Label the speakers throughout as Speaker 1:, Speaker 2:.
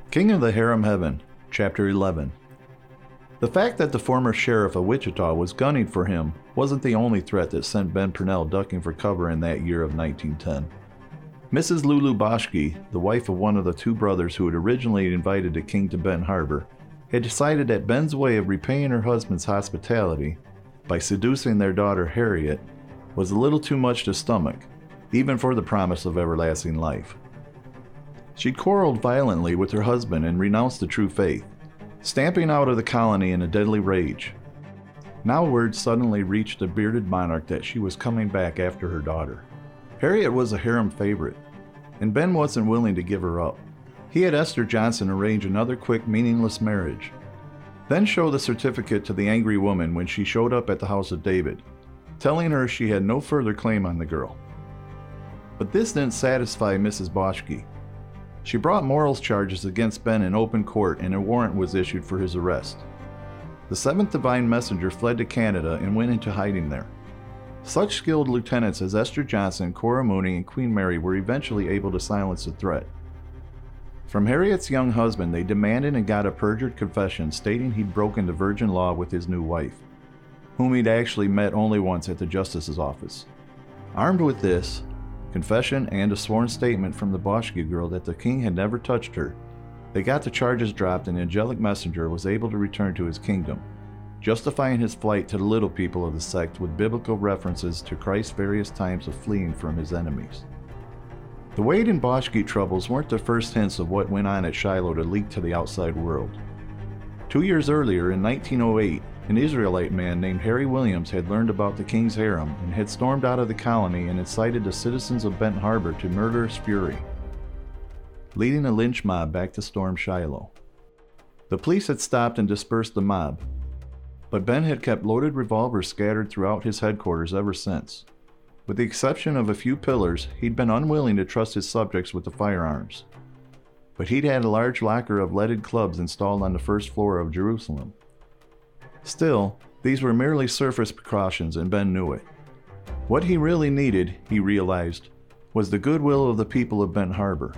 Speaker 1: King of the Harem Heaven, Chapter 11. The fact that the former sheriff of Wichita was gunning for him wasn't the only threat that sent Ben Purnell ducking for cover in that year of 1910. Mrs. Lulu Boschke, the wife of one of the two brothers who had originally invited the king to Benton Harbor, had decided that Ben's way of repaying her husband's hospitality by seducing their daughter Harriet was a little too much to stomach, even for the promise of everlasting life. She'd quarreled violently with her husband and renounced the true faith, stamping out of the colony in a deadly rage. Now word suddenly reached the bearded monarch that she was coming back after her daughter. Harriet was a harem favorite, and Ben wasn't willing to give her up. He had Esther Johnson arrange another quick, meaningless marriage, then show the certificate to the angry woman when she showed up at the house of David, telling her she had no further claim on the girl. But this didn't satisfy Mrs. Boschke. She brought morals charges against Ben in open court, and a warrant was issued for his arrest. The Seventh Divine Messenger fled to Canada and went into hiding there. Such skilled lieutenants as Esther Johnson, Cora Mooney, and Queen Mary were eventually able to silence the threat. From Harriet's young husband, they demanded and got a perjured confession stating he'd broken the virgin law with his new wife, whom he'd actually met only once at the justice's office. Armed with this confession and a sworn statement from the Boschke girl that the king had never touched her, they got the charges dropped and the angelic messenger was able to return to his kingdom, justifying his flight to the little people of the sect with biblical references to Christ's various times of fleeing from his enemies. The Wade and Boschke troubles weren't the first hints of what went on at Shiloh to leak to the outside world. 2 years earlier, in 1908, an Israelite man named Harry Williams had learned about the king's harem and had stormed out of the colony and incited the citizens of Benton Harbor to murderous fury, leading a lynch mob back to storm Shiloh. The police had stopped and dispersed the mob, but Ben had kept loaded revolvers scattered throughout his headquarters ever since. With the exception of a few pillars, he'd been unwilling to trust his subjects with the firearms. But he'd had a large locker of leaded clubs installed on the first floor of Jerusalem. Still, these were merely surface precautions, and Ben knew it. What he really needed, he realized, was the goodwill of the people of Benton Harbor.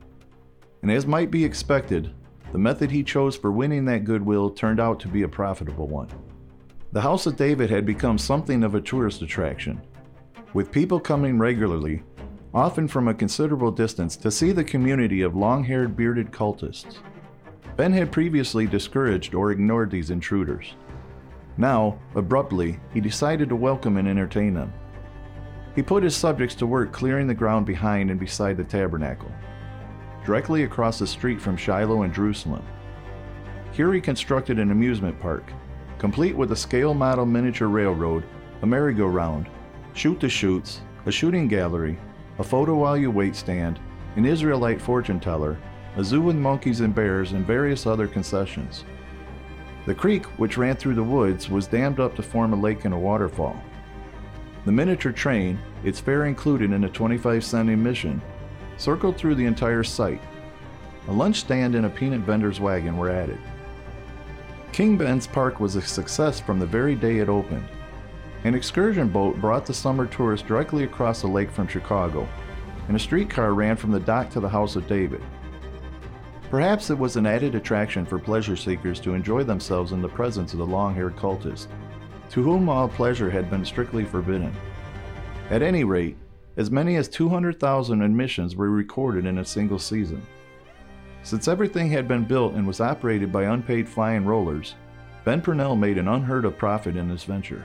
Speaker 1: And as might be expected, the method he chose for winning that goodwill turned out to be a profitable one. The House of David had become something of a tourist attraction, with people coming regularly, often from a considerable distance, to see the community of long-haired bearded cultists. Ben had previously discouraged or ignored these intruders. Now, abruptly, he decided to welcome and entertain them. He put his subjects to work clearing the ground behind and beside the tabernacle, directly across the street from Shiloh and Jerusalem. Here he constructed an amusement park, complete with a scale model miniature railroad, a merry-go-round, shoot-the-chutes, a shooting gallery, a photo-while-you-wait stand, an Israelite fortune-teller, a zoo with monkeys and bears, and various other concessions. The creek, which ran through the woods, was dammed up to form a lake and a waterfall. The miniature train, its fare included in a 25-cent admission, circled through the entire site. A lunch stand and a peanut vendor's wagon were added. King Ben's Park was a success from the very day it opened. An excursion boat brought the summer tourists directly across the lake from Chicago, and a streetcar ran from the dock to the House of David. Perhaps it was an added attraction for pleasure seekers to enjoy themselves in the presence of the long-haired cultist, to whom all pleasure had been strictly forbidden. At any rate, as many as 200,000 admissions were recorded in a single season. Since everything had been built and was operated by unpaid flying rollers, Ben Purnell made an unheard-of profit in this venture.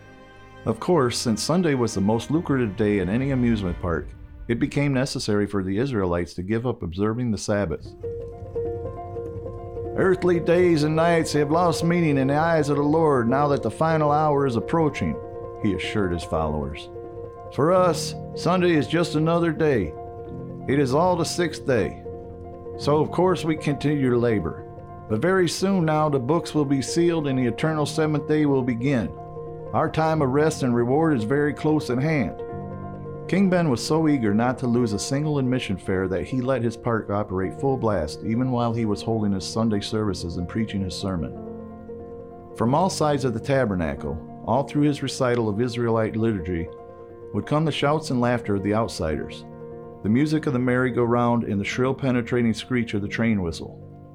Speaker 1: Of course, since Sunday was the most lucrative day at any amusement park, it became necessary for the Israelites to give up observing the Sabbath. "Earthly days and nights have lost meaning in the eyes of the Lord now that the final hour is approaching," he assured his followers. "For us, Sunday is just another day. It is all the sixth day. So of course we continue to labor. But very soon now the books will be sealed and the eternal seventh day will begin. Our time of rest and reward is very close at hand." King Ben was so eager not to lose a single admission fare that he let his park operate full blast even while he was holding his Sunday services and preaching his sermon. From all sides of the tabernacle, all through his recital of Israelite liturgy, would come the shouts and laughter of the outsiders, the music of the merry-go-round, and the shrill penetrating screech of the train whistle.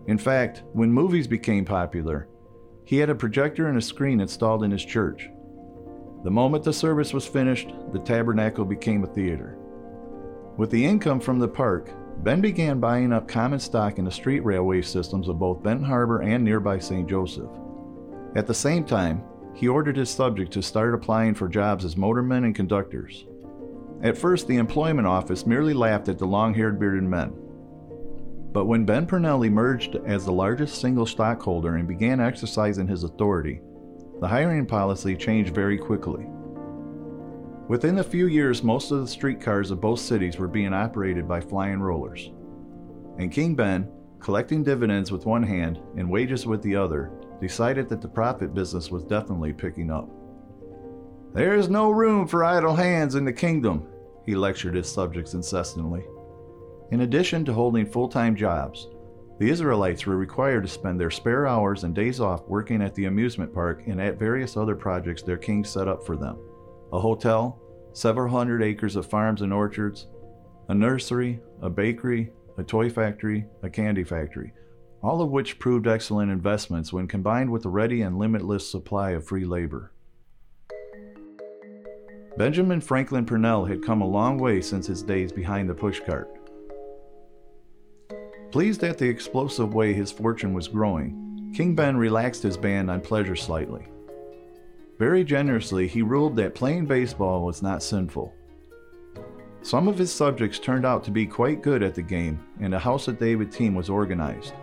Speaker 1: In fact, when movies became popular, he had a projector and a screen installed in his church. The moment the service was finished, the tabernacle became a theater. With the income from the park, Ben began buying up common stock in the street railway systems of both Benton Harbor and nearby St. Joseph. At the same time, he ordered his subjects to start applying for jobs as motormen and conductors. At first, the employment office merely laughed at the long-haired bearded men. But when Ben Purnell emerged as the largest single stockholder and began exercising his authority, the hiring policy changed very quickly. Within a few years, most of the streetcars of both cities were being operated by flying rollers. And King Ben, collecting dividends with one hand and wages with the other, decided that the profit business was definitely picking up. "There is no room for idle hands in the kingdom," he lectured his subjects incessantly. In addition to holding full-time jobs, the Israelites were required to spend their spare hours and days off working at the amusement park and at various other projects their king set up for them. A hotel, several hundred acres of farms and orchards, a nursery, a bakery, a toy factory, a candy factory, all of which proved excellent investments when combined with a ready and limitless supply of free labor. Benjamin Franklin Purnell had come a long way since his days behind the pushcart. Pleased at the explosive way his fortune was growing, King Ben relaxed his ban on pleasure slightly. Very generously, he ruled that playing baseball was not sinful. Some of his subjects turned out to be quite good at the game, and a House of David team was organized.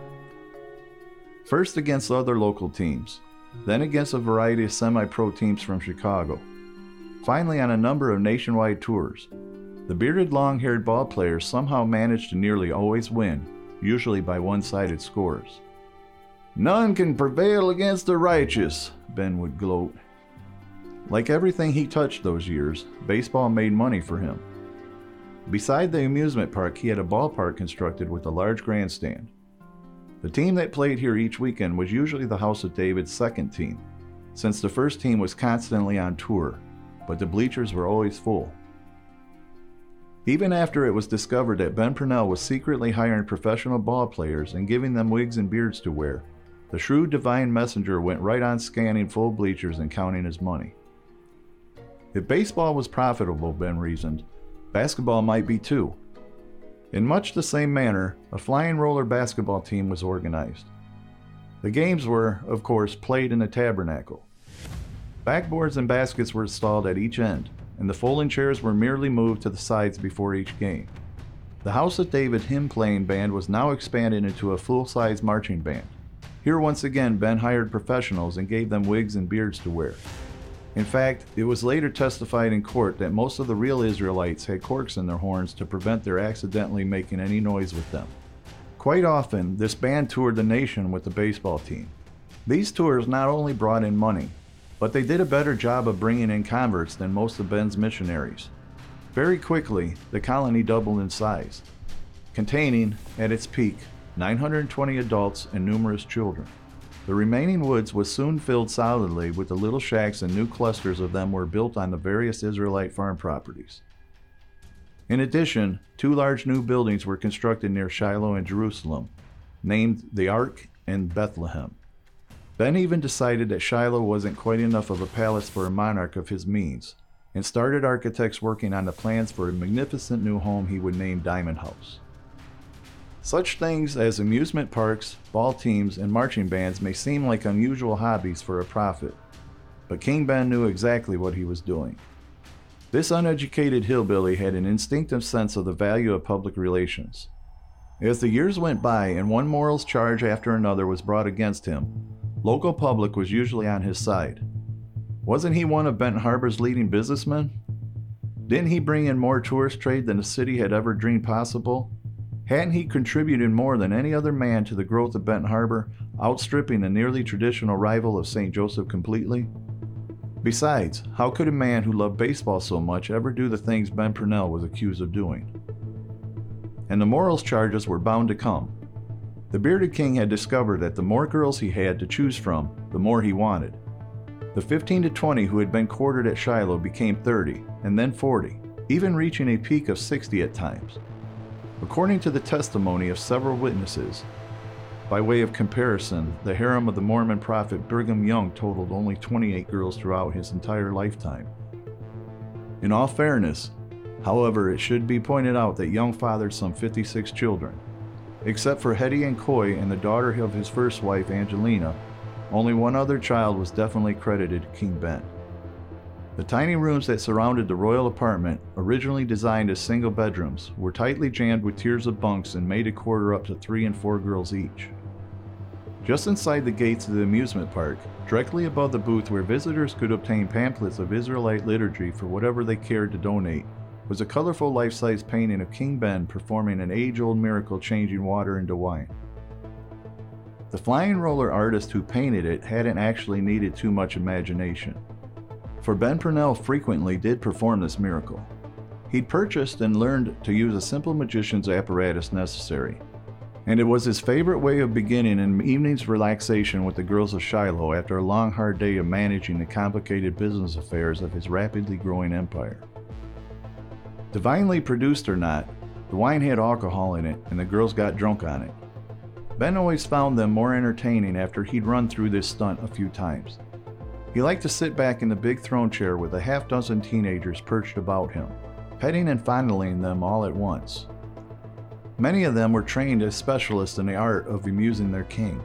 Speaker 1: First against other local teams, then against a variety of semi-pro teams from Chicago. Finally, on a number of nationwide tours, the bearded long-haired ball players somehow managed to nearly always win, usually by one-sided scores. "None can prevail against the righteous," Ben would gloat. Like everything he touched those years, baseball made money for him. Beside the amusement park, he had a ballpark constructed with a large grandstand. The team that played here each weekend was usually the House of David's second team, since the first team was constantly on tour, but the bleachers were always full. Even after it was discovered that Ben Purnell was secretly hiring professional ball players and giving them wigs and beards to wear, the shrewd divine messenger went right on scanning full bleachers and counting his money. If baseball was profitable, Ben reasoned, basketball might be too. In much the same manner, a flying roller basketball team was organized. The games were, of course, played in the tabernacle. Backboards and baskets were installed at each end, and the folding chairs were merely moved to the sides before each game. The House of David hymn-playing band was now expanded into a full-size marching band. Here once again Ben hired professionals and gave them wigs and beards to wear. In fact, it was later testified in court that most of the real Israelites had corks in their horns to prevent their accidentally making any noise with them. Quite often, this band toured the nation with the baseball team. These tours not only brought in money, but they did a better job of bringing in converts than most of Ben's missionaries. Very quickly, the colony doubled in size, containing, at its peak, 920 adults and numerous children. The remaining woods was soon filled solidly with the little shacks, and new clusters of them were built on the various Israelite farm properties. In addition, 2 large new buildings were constructed near Shiloh and Jerusalem, named the Ark and Bethlehem. Ben even decided that Shiloh wasn't quite enough of a palace for a monarch of his means, and started architects working on the plans for a magnificent new home he would name Diamond House. Such things as amusement parks, ball teams, and marching bands may seem like unusual hobbies for a prophet, but King Ben knew exactly what he was doing. This uneducated hillbilly had an instinctive sense of the value of public relations. As the years went by and one morals charge after another was brought against him, local public was usually on his side. Wasn't he one of Benton Harbor's leading businessmen? Didn't he bring in more tourist trade than the city had ever dreamed possible? Hadn't he contributed more than any other man to the growth of Benton Harbor, outstripping the nearly traditional rival of St. Joseph completely? Besides, how could a man who loved baseball so much ever do the things Ben Purnell was accused of doing? And the morals charges were bound to come. The bearded king had discovered that the more girls he had to choose from, the more he wanted. The 15 to 20 who had been quartered at Shiloh became 30, and then 40, even reaching a peak of 60 at times. According to the testimony of several witnesses, By way of comparison, the harem of the Mormon prophet Brigham Young totaled only 28 girls throughout his entire lifetime. In all fairness, however, it should be pointed out that Young fathered some 56 children. Except for Hetty and Coy and the daughter of his first wife, Angelina, only one other child was definitely credited to King Ben. The tiny rooms that surrounded the royal apartment, originally designed as single bedrooms, were tightly jammed with tiers of bunks and made to quarter up to 3 and 4 girls each. Just inside the gates of the amusement park, directly above the booth where visitors could obtain pamphlets of Israelite liturgy for whatever they cared to donate, was a colorful life-size painting of King Ben performing an age-old miracle changing water into wine. The flying roller artist who painted it hadn't actually needed too much imagination, for Ben Purnell frequently did perform this miracle. He'd purchased and learned to use a simple magician's apparatus necessary, and it was his favorite way of beginning an evening's relaxation with the girls of Shiloh after a long hard day of managing the complicated business affairs of his rapidly growing empire. Divinely produced or not, the wine had alcohol in it and the girls got drunk on it. Ben always found them more entertaining after he'd run through this stunt a few times. He liked to sit back in the big throne chair with a half-dozen teenagers perched about him, petting and fondling them all at once. Many of them were trained as specialists in the art of amusing their king.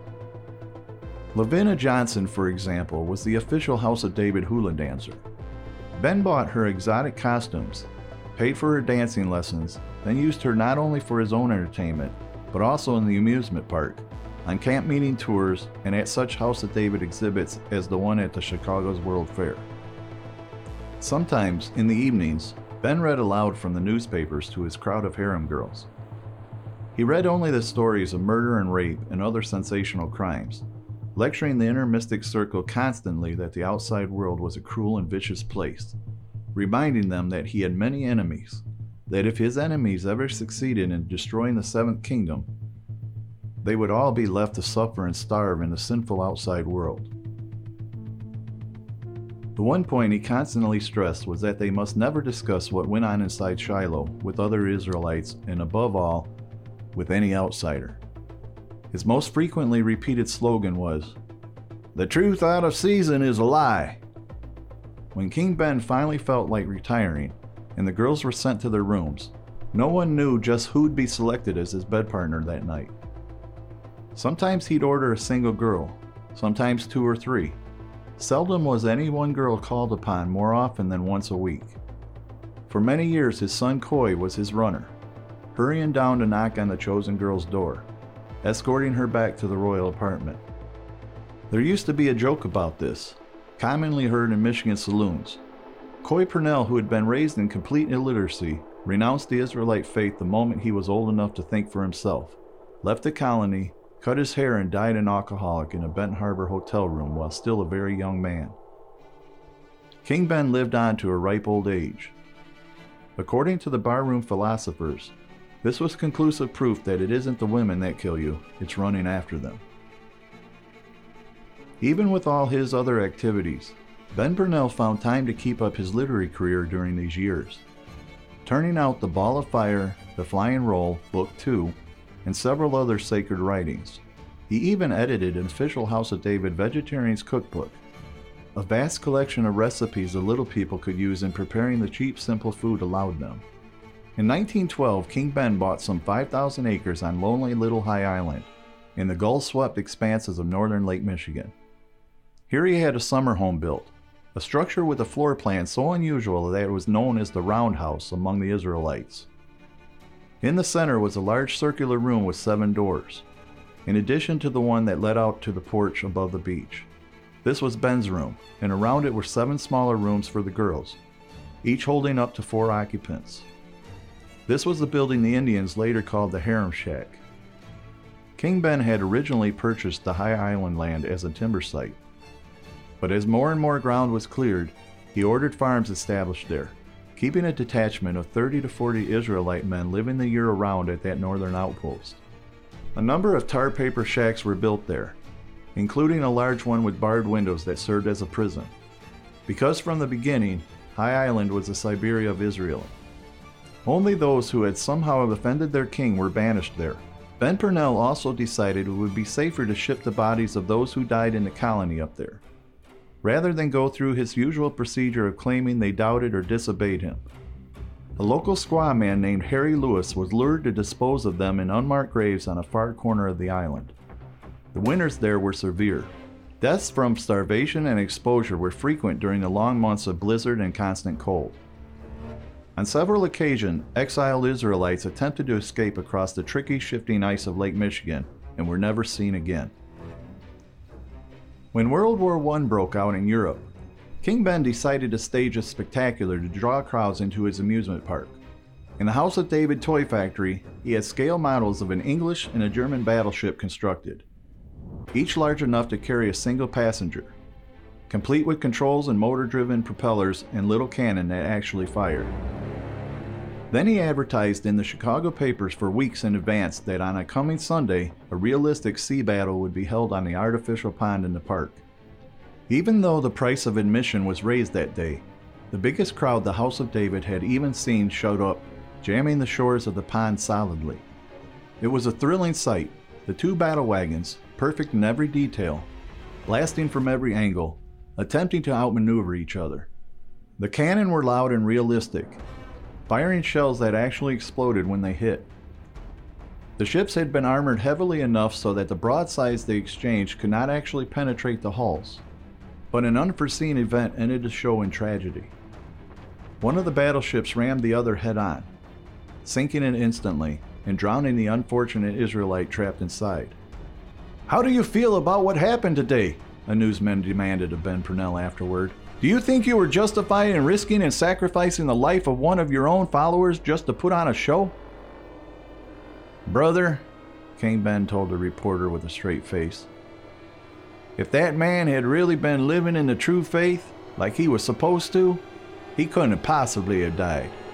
Speaker 1: Lavinia Johnson, for example, was the official House of David hula dancer. Ben bought her exotic costumes, paid for her dancing lessons, then used her not only for his own entertainment, but also in the amusement park, on camp meeting tours, and at such House of David exhibits as the one at the Chicago's World Fair. Sometimes, in the evenings, Ben read aloud from the newspapers to his crowd of harem girls. He read only the stories of murder and rape and other sensational crimes, lecturing the inner mystic circle constantly that the outside world was a cruel and vicious place, reminding them that he had many enemies, that if his enemies ever succeeded in destroying the seventh kingdom, they would all be left to suffer and starve in the sinful outside world. The one point he constantly stressed was that they must never discuss what went on inside Shiloh with other Israelites, and above all, with any outsider. His most frequently repeated slogan was, "The truth out of season is a lie." When King Ben finally felt like retiring, and the girls were sent to their rooms, no one knew just who'd be selected as his bed partner that night. Sometimes he'd order a single girl, sometimes 2 or 3. Seldom was any one girl called upon more often than once a week. For many years his son Coy was his runner, hurrying down to knock on the chosen girl's door, escorting her back to the royal apartment. There used to be a joke about this, commonly heard in Michigan saloons. Coy Purnell, who had been raised in complete illiteracy, renounced the Israelite faith the moment he was old enough to think for himself, left the colony, cut his hair, and died an alcoholic in a Benton Harbor hotel room while still a very young man. King Ben lived on to a ripe old age. According to the barroom philosophers, this was conclusive proof that it isn't the women that kill you, it's running after them. Even with all his other activities, Ben Purnell found time to keep up his literary career during these years, turning out The Ball of Fire, The Flying Roll, Book 2, and several other sacred writings. He even edited an official House of David Vegetarian's Cookbook, a vast collection of recipes the little people could use in preparing the cheap, simple food allowed them. In 1912, King Ben bought some 5,000 acres on lonely Little High Island, in the gull-swept expanses of northern Lake Michigan. Here he had a summer home built, a structure with a floor plan so unusual that it was known as the roundhouse among the Israelites. In the center was a large circular room with 7 doors, in addition to the one that led out to the porch above the beach. This was Ben's room, and around it were 7 smaller rooms for the girls, each holding up to 4 occupants. This was the building the Indians later called the Harem Shack. King Ben had originally purchased the High Island land as a timber site, but as more and more ground was cleared, he ordered farms established there, keeping a detachment of 30 to 40 Israelite men living the year around at that northern outpost. A number of tar paper shacks were built there, including a large one with barred windows that served as a prison, because from the beginning, High Island was the Siberia of Israel. Only those who had somehow offended their king were banished there, Ben Purnell also decided it would be safer to ship the bodies of those who died in the colony up there, rather than go through his usual procedure of claiming they doubted or disobeyed him. A local squaw man named Harry Lewis was lured to dispose of them in unmarked graves on a far corner of the island. The winters there were severe. Deaths from starvation and exposure were frequent during the long months of blizzard and constant cold. On several occasions, exiled Israelites attempted to escape across the tricky, shifting ice of Lake Michigan and were never seen again. When World War I broke out in Europe, King Ben decided to stage a spectacular to draw crowds into his amusement park. In the House of David toy factory, he had scale models of an English and a German battleship constructed, each large enough to carry a single passenger, complete with controls and motor-driven propellers and little cannon that actually fired. Then he advertised in the Chicago papers for weeks in advance that on a coming Sunday, a realistic sea battle would be held on the artificial pond in the park. Even though the price of admission was raised that day, the biggest crowd the House of David had even seen showed up, jamming the shores of the pond solidly. It was a thrilling sight, the two battle wagons, perfect in every detail, blasting from every angle, attempting to outmaneuver each other. The cannon were loud and realistic, firing shells that actually exploded when they hit. The ships had been armored heavily enough so that the broadsides they exchanged could not actually penetrate the hulls. But an unforeseen event ended the show in tragedy. One of the battleships rammed the other head-on, sinking it instantly and drowning the unfortunate Israelite trapped inside. "How do you feel about what happened today?" a newsman demanded of Ben Purnell afterward. "Do you think you were justified in risking and sacrificing the life of one of your own followers just to put on a show?" "Brother," King Ben told the reporter with a straight face, "if that man had really been living in the true faith, like he was supposed to, he couldn't possibly have died.